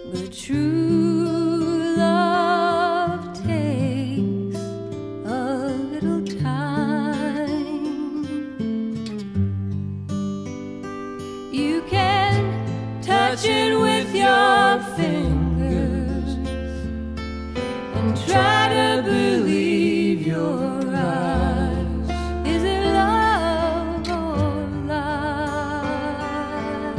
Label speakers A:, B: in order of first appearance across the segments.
A: But true love takes a little time. You can touch it with your fingers and try to believe your eyes. Is it love or lie?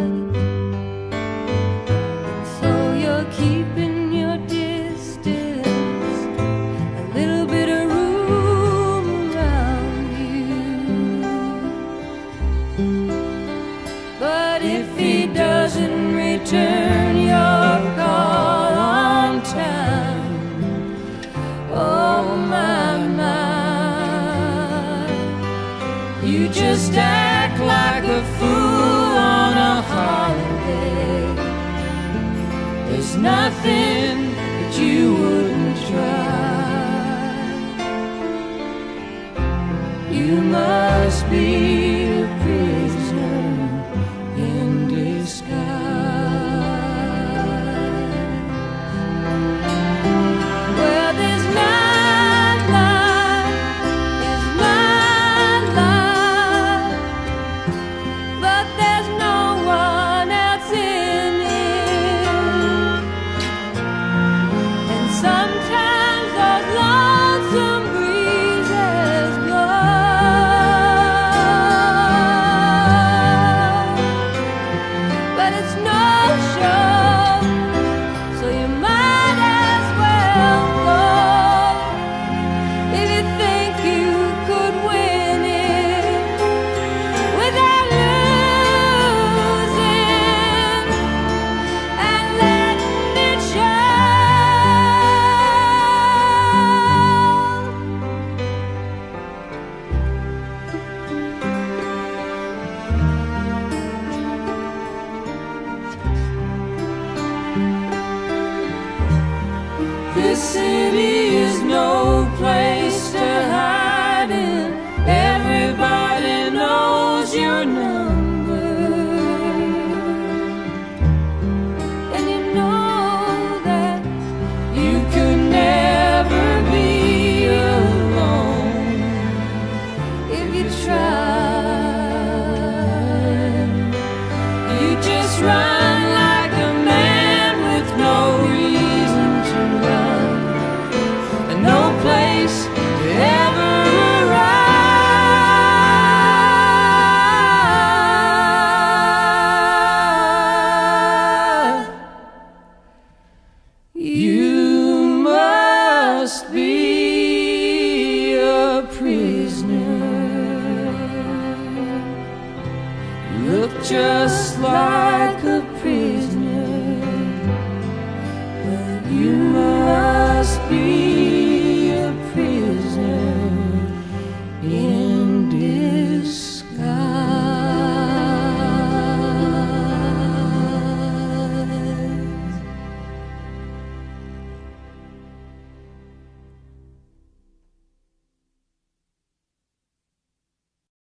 A: And so you're keeping your distance, a little bit of room around you. But if he doesn't return your call on time, oh my, my, you just act like a fool on a holiday. There's nothing that you wouldn't try. You must be a prisoner in disguise. Well, this nightlife is my life, but there's no one else in it. And sometimes those lonesome breezes blow, but it's no show, so you might as well go. If you think you could win it without losing and letting it show. This city is no place to hide in. Everybody knows your number, and you know that you could never be alone if you tried. You just run like a man with no reason to run, and no place to ever arrive. You must be a prisoner. You look just like a prisoner, but you must be